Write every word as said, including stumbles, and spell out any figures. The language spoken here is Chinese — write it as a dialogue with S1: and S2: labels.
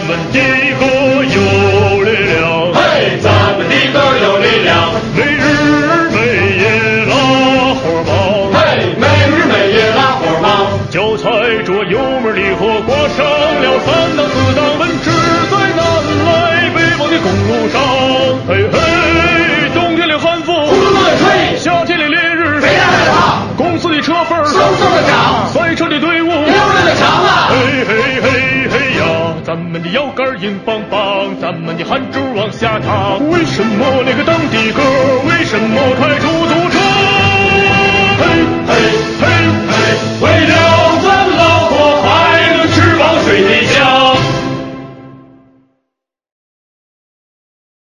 S1: 们的歌有力量，
S2: 嘿，咱们的歌有力量，
S1: 每日每夜拉活忙，
S2: 嘿，每日每夜拉活忙，
S1: 就踩着油门的火挂上了三档四档，奔驰在南来北往的公路上，嘿嘿，冬天里寒风
S2: 呼噜乱吹，
S1: 夏天里烈日，
S2: 谁让害怕？
S1: 公司的车份
S2: 嗖嗖的涨，
S1: 赛车的队伍
S2: 溜溜的长啊，
S1: 嘿嘿嘿嘿呀，咱们的腰杆硬邦邦，咱们的汗珠往下淌，为什么那个当